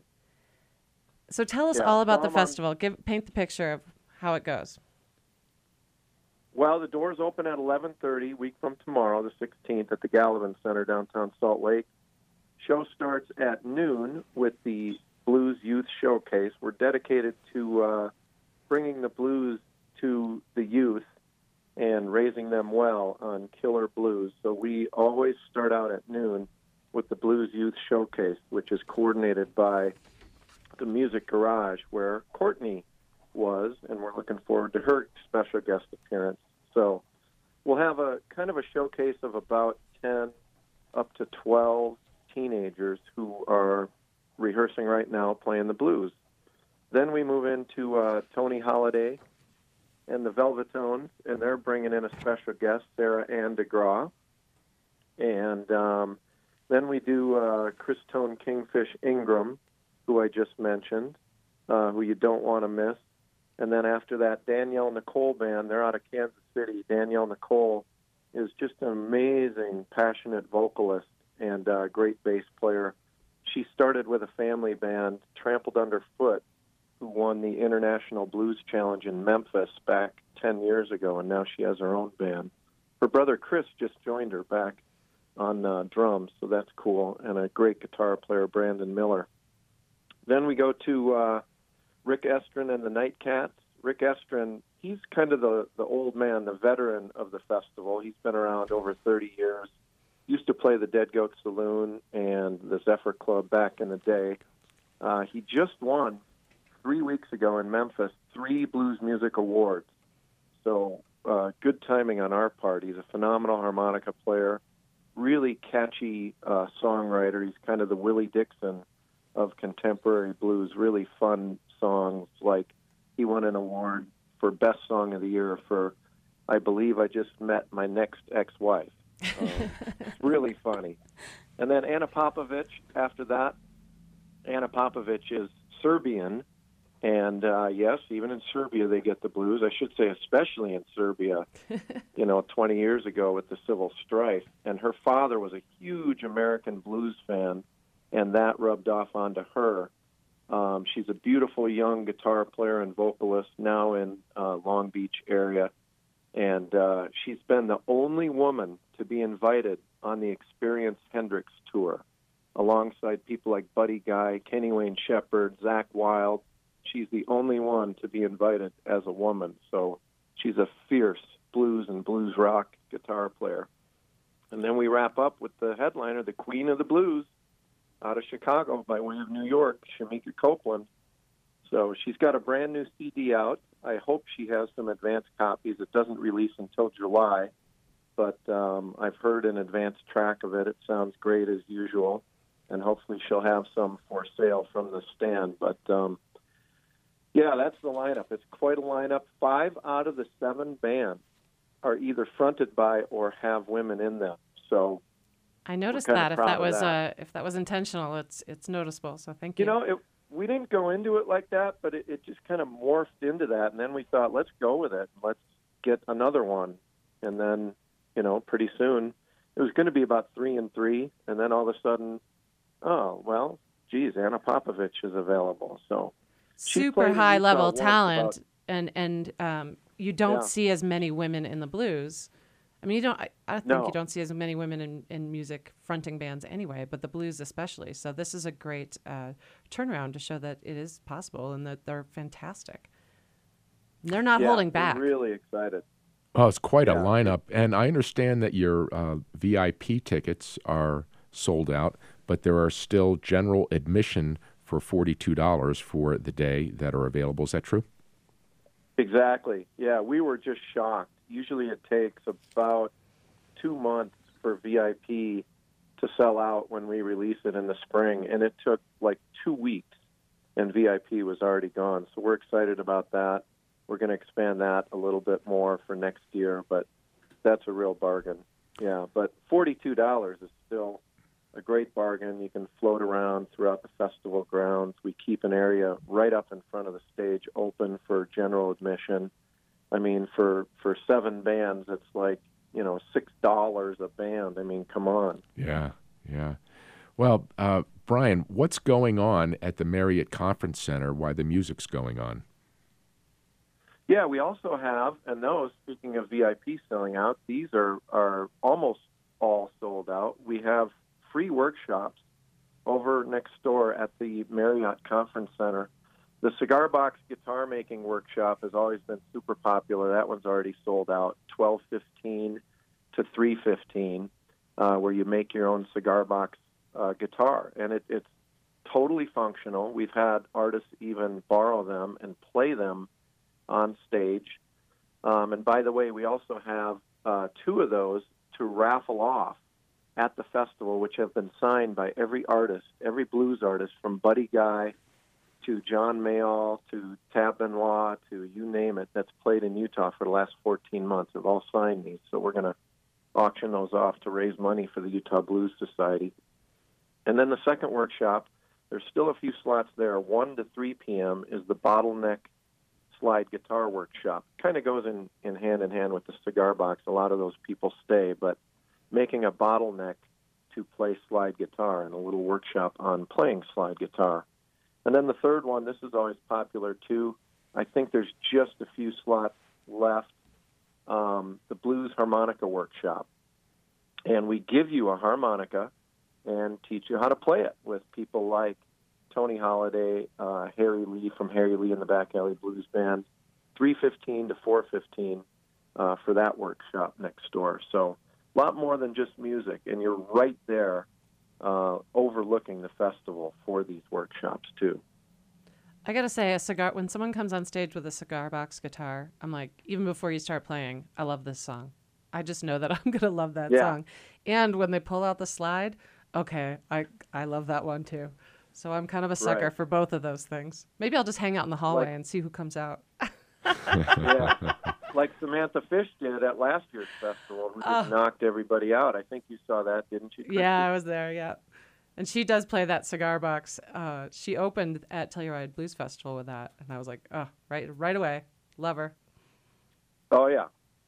So tell us Yeah, all about so the I'm on- festival. Give paint the picture of how it goes. Well, the doors open at eleven thirty, week from tomorrow, the sixteenth, at the Gallivan Center, downtown Salt Lake. Show starts at noon with the Blues Youth Showcase. We're dedicated to uh, bringing the blues to the youth and raising them well on killer blues. So we always start out at noon with the Blues Youth Showcase, which is coordinated by the Music Garage, where Courtney was, and we're looking forward to her special guest appearance. So we'll have a kind of a showcase of about ten up to twelve teenagers who are rehearsing right now playing the blues. Then we move into uh, Tony Holiday and the Velvetones, and they're bringing in a special guest, Sarah Ann DeGraw. And um, then we do uh, Chris Tone Kingfish Ingram, who I just mentioned, uh, who you don't want to miss. And then after that, Danielle Nicole Band. They're out of Kansas City. Danielle Nicole is just an amazing, passionate vocalist and uh, great bass player. She started with a family band, Trampled Underfoot, who won the International Blues Challenge in Memphis back ten years ago, and now she has her own band. Her brother Chris just joined her back on uh, drums, so that's cool, and a great guitar player, Brandon Miller. Then we go to uh, Rick Estrin and the Nightcats. Rick Estrin, he's kind of the, the old man, the veteran of the festival. He's been around over thirty years. Used to play the Dead Goat Saloon and the Zephyr Club back in the day. Uh, he just won three weeks ago in Memphis three Blues Music Awards. So uh, good timing on our part. He's a phenomenal harmonica player, really catchy uh, songwriter. He's kind of the Willie Dixon of contemporary blues, really fun songs. Like he won an award for Best Song of the Year for I Believe I Just Met My Next Ex-Wife. Um, it's really funny. And then Anna Popovic after that. Anna Popovic is Serbian, and uh, yes, even in Serbia they get the blues. I should say especially in Serbia, you know, twenty years ago with the civil strife. And her father was a huge American blues fan, and that rubbed off onto her. Um, she's a beautiful young guitar player and vocalist now in uh, Long Beach area. And uh, she's been the only woman to be invited on the Experience Hendrix tour, alongside people like Buddy Guy, Kenny Wayne Shepherd, Zakk Wylde. She's the only one to be invited as a woman. So she's a fierce blues and blues rock guitar player. And then we wrap up with the headliner, the Queen of the Blues, out of Chicago by way of New York, Shamika Copeland. So she's got a brand new C D out. I hope she has some advanced copies. It doesn't release until July, but um, I've heard an advanced track of it. It sounds great as usual, and hopefully she'll have some for sale from the stand. But, um, yeah, that's the lineup. It's quite a lineup. Five out of the seven bands are either fronted by or have women in them. So I noticed kinda that. If proud that of was that. Uh, if that was intentional, it's it's noticeable. So thank you. You know, it, we didn't go into it like that, but it, it just kind of morphed into that. And then we thought, let's go with it. Let's get another one. And then, you know, pretty soon it was going to be about three and three. And then all of a sudden, oh, well, geez, Anna Popovic is available. So she's super played in high Utah level once talent, about- and and um, you don't Yeah. see as many women in the blues. I mean, you don't. I, I think No. you don't see as many women in, in music fronting bands anyway, but the blues especially. So this is a great uh, turnaround to show that it is possible and that they're fantastic. They're not Yeah, holding we're back. really excited. Oh, it's quite a Yeah. lineup. And I understand that your uh, V I P tickets are sold out, but there are still general admission for forty-two dollars for the day that are available. Is that true? Exactly. Yeah, we were just shocked. Usually it takes about two months for V I P to sell out when we release it in the spring, and it took like two weeks, and V I P was already gone. So we're excited about that. we're going to expand that a little bit more for next year, but that's a real bargain. Yeah, but forty-two dollars is still a great bargain. You can float around throughout the festival grounds. We keep an area right up in front of the stage open for general admission. I mean, for, for seven bands, it's like, you know, six dollars a band. I mean, come on. Yeah, yeah. Well, uh, Brian, what's going on at the Marriott Conference Center while the music's going on? Yeah, we also have, and those, speaking of V I P selling out, these are, are almost all sold out. We have free workshops over next door at the Marriott Conference Center. The Cigar Box guitar making workshop has always been super popular. That one's already sold out, twelve fifteen to three fifteen, uh, where you make your own cigar box uh, guitar, and it, it's totally functional. We've had artists even borrow them and play them on stage. Um, and by the way, we also have uh, two of those to raffle off at the festival, which have been signed by every artist, every blues artist, from Buddy Guy to John Mayall to Tab Benoit to you name it, that's played in Utah for the last fourteen months have all signed these. So we're going to auction those off to raise money for the Utah Blues Society. And then the second workshop, there's still a few slots there. one to three p.m. is the Bottleneck Slide Guitar Workshop. Kind of goes in, in hand in hand with the Cigar Box. A lot of those people stay, but making a bottleneck to play slide guitar and a little workshop on playing slide guitar. And then the third one, this is always popular too. I think there's just a few slots left. Um, the Blues Harmonica Workshop. And we give you a harmonica and teach you how to play it with people like Tony Holiday, uh, Harry Lee from Harry Lee and the Back Alley Blues Band, three fifteen to four fifteen uh, for that workshop next door. So a lot more than just music, and you're right there uh, overlooking the festival for these workshops too. I gotta say, a cigar. When someone comes on stage with a cigar box guitar, I'm like, even before you start playing, I love this song. I just know that I'm gonna love that Yeah. song. And when they pull out the slide, okay, I I love that one too. So I'm kind of a sucker Right. for both of those things. Maybe I'll just hang out in the hallway Like- and see who comes out. Yeah, like Samantha Fish did at last year's festival, who just Oh. knocked everybody out. I think you saw that, didn't you, Christy? Yeah, I was there. Yeah, and she does play that cigar box. Uh, she opened at Telluride Blues Festival with that, and I was like, oh, right, right away, love her. Oh yeah,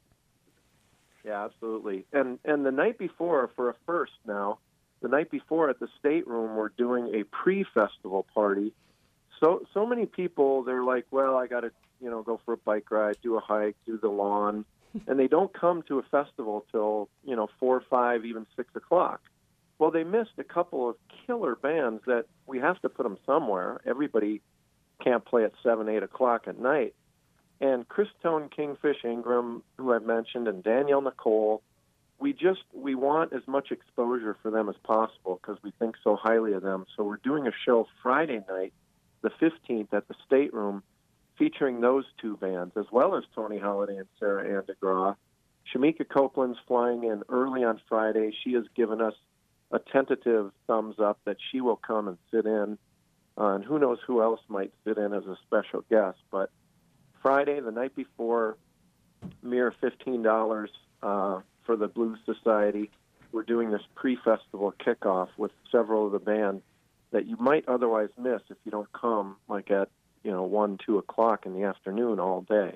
yeah, absolutely. And and the night before, for a first now, the night before at the stateroom, we're doing a pre-festival party. So so many people, they're like, well, I got to you know go for a bike ride, do a hike, do the lawn, and they don't come to a festival till you know four, five, even six o'clock. Well, they missed a couple of killer bands that we have to put them somewhere. Everybody can't play at seven, eight o'clock at night. And Chris Tone, Kingfish Ingram, who I've mentioned, and Danielle Nicole, we just we want as much exposure for them as possible because we think so highly of them. So we're doing a show Friday night, the fifteenth, at the Stateroom, featuring those two bands, as well as Tony Holiday and Sarah Ann DeGraw. Shamika Copeland's flying in early on Friday. She has given us a tentative thumbs up that she will come and sit in, uh, and who knows who else might sit in as a special guest. But Friday, the night before, mere fifteen dollars uh, for the Blues Society. We're doing this pre-festival kickoff with several of the bands that you might otherwise miss if you don't come like at you know one, two o'clock in the afternoon all day.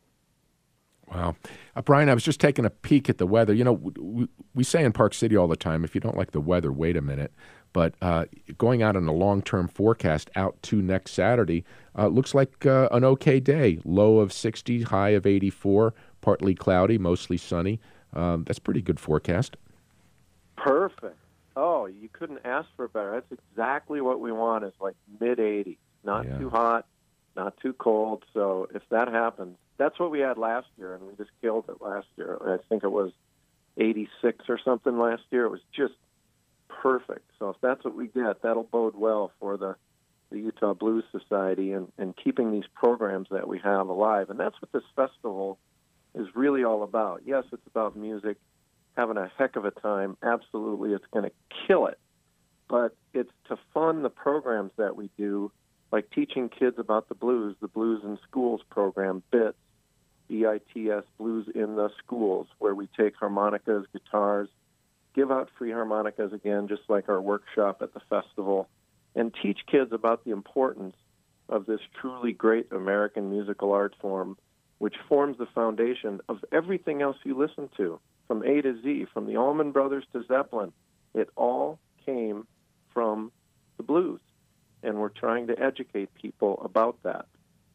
Wow. Uh, Brian, I was just taking a peek at the weather. You know, we, we say in Park City all the time, if you don't like the weather, wait a minute. But uh, going out on a long-term forecast out to next Saturday, uh, looks like uh, an okay day. Low of sixty, high of eighty-four, partly cloudy, mostly sunny. Um, that's pretty good forecast. Perfect. Oh, you couldn't ask for better. That's exactly what we want, is like mid-eighties. Not Yeah. too hot, not too cold. So if that happens, that's what we had last year, and we just killed it last year. I think it was eighty-six or something last year. It was just perfect. So if that's what we get, that'll bode well for the, the Utah Blues Society and, and keeping these programs that we have alive. And that's what this festival is really all about. Yes, it's about music, having a heck of a time. Absolutely, it's going to kill it. But it's to fund the programs that we do like teaching kids about the blues, the Blues in Schools program, BITS, B I T S, Blues in the Schools, where we take harmonicas, guitars, give out free harmonicas again, just like our workshop at the festival, and teach kids about the importance of this truly great American musical art form, which forms the foundation of everything else you listen to, from A to Z, from the Allman Brothers to Zeppelin. It all came from the blues, and we're trying to educate people about that.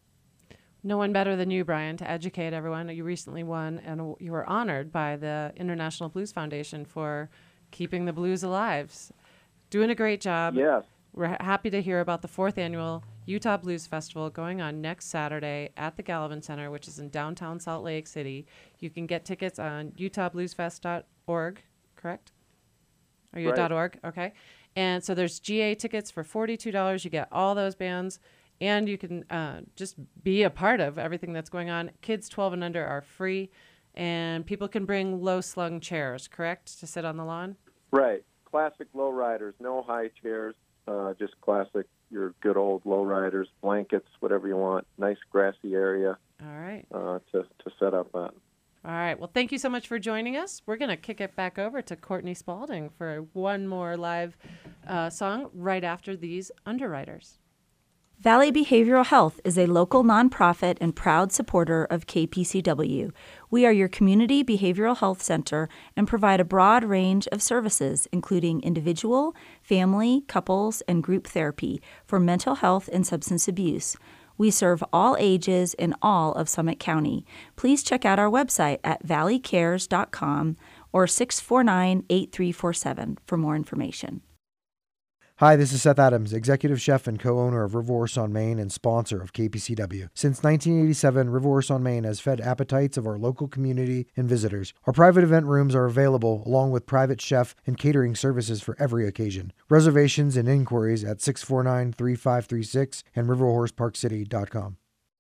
No one better than you, Brian, to educate everyone. You recently won, and you were honored by the International Blues Foundation for keeping the blues alive. Doing a great job. Yes. We're ha- happy to hear about the fourth annual Utah Blues Festival going on next Saturday at the Gallivan Center, which is in downtown Salt Lake City. You can get tickets on utah blues fest dot org, correct? Are you right. at .org? Okay. And so there's G A tickets for forty-two dollars. You get all those bands, and you can uh, just be a part of everything that's going on. Kids twelve and under are free, and people can bring low-slung chairs, correct, to sit on the lawn? Right. Classic low riders, no high chairs, uh, just classic, your good old low riders, blankets, whatever you want. Nice grassy area. All right. Uh, to, to set up at. All right. Well, thank you so much for joining us. We're going to kick it back over to Courtney Spalding for one more live uh, song right after these Underwriters. Valley Behavioral Health is a local nonprofit and proud supporter of K P C W. We are your community behavioral health center and provide a broad range of services, including individual, family, couples, and group therapy for mental health and substance abuse. We serve all ages in all of Summit County. Please check out our website at valley cares dot com or six four nine, eight three four seven for more information. Hi, this is Seth Adams, executive chef and co-owner of Riverhorse on Main and sponsor of K P C W. Since nineteen eighty-seven, Riverhorse on Main has fed appetites of our local community and visitors. Our private event rooms are available, along with private chef and catering services for every occasion. Reservations and inquiries at six four nine, three five three six and riverhorse park city dot com.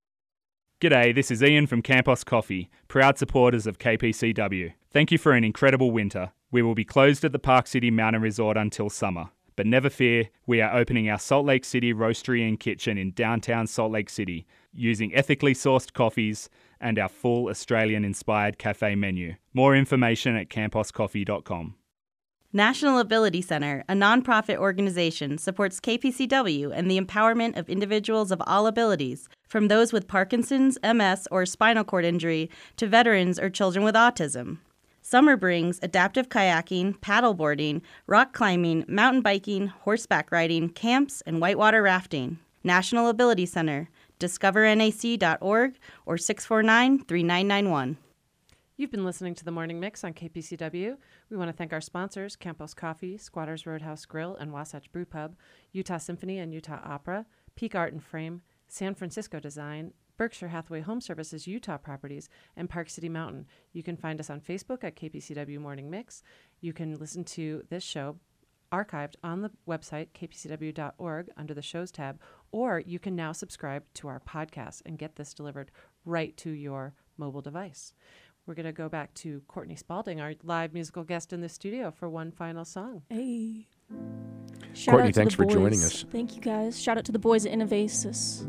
G'day, this is Ian from Campos Coffee, proud supporters of K P C W. Thank you for an incredible winter. We will be closed at the Park City Mountain Resort until summer. But never fear, we are opening our Salt Lake City Roastery and Kitchen in downtown Salt Lake City, using ethically sourced coffees and our full Australian-inspired cafe menu. More information at campos coffee dot com. National Ability Center, a nonprofit organization, supports K P C W and the empowerment of individuals of all abilities, from those with Parkinson's, M S, or spinal cord injury to veterans or children with autism. Summer brings adaptive kayaking, paddleboarding, rock climbing, mountain biking, horseback riding, camps, and whitewater rafting. National Ability Center. discover N A C dot org or six four nine, three nine nine one. You've been listening to The Morning Mix on K P C W. We want to thank our sponsors, Campos Coffee, Squatters Roadhouse Grill and Wasatch Brew Pub, Utah Symphony and Utah Opera, Peak Art and Frame, San Francisco Design, Berkshire Hathaway Home Services Utah Properties, and Park City Mountain. You can find us on Facebook at K P C W Morning Mix. You can listen to this show archived on the website, k p c w dot org, under the Shows tab, or you can now subscribe to our podcast and get this delivered right to your mobile device. We're going to go back to Courtney Spalding, our live musical guest in the studio, for one final song. Hey. Shout Courtney, out to thanks the for boys. joining us. Thank you, guys. Shout out to the boys at Innovasis.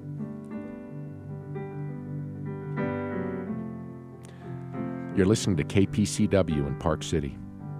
You're listening to K P C W in Park City.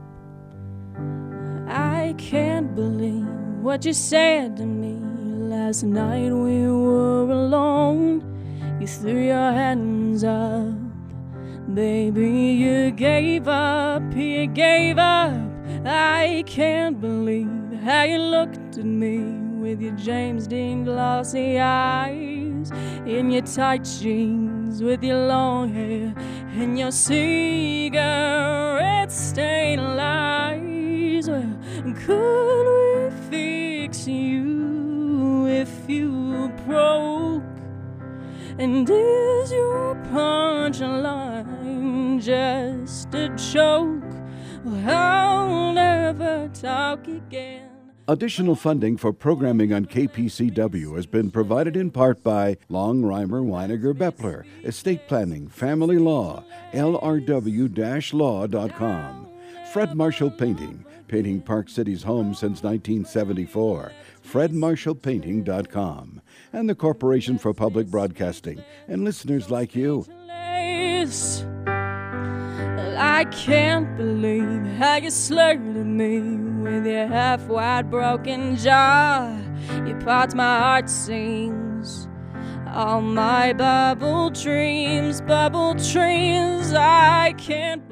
I can't believe what you said to me last night we were alone. You threw your hands up, baby, you gave up, you gave up. I can't believe how you looked at me with your James Dean glossy eyes, in your tight jeans with your long hair and your cigarette stained lies. Well, could we fix you if you broke? And is your punchline just a joke? Well, I'll never talk again. Additional funding for programming on K P C W has been provided in part by Long Reimer Weiniger Beppler, Estate Planning, Family Law, L R W law dot com. Fred Marshall Painting, painting Park City's home since nineteen seventy-four. fred marshall painting dot com. And the Corporation for Public Broadcasting and listeners like you. I can't believe how you slurred at me with your half-wide broken jaw. You parts my heartstrings. All my bubble dreams, bubble dreams, I can't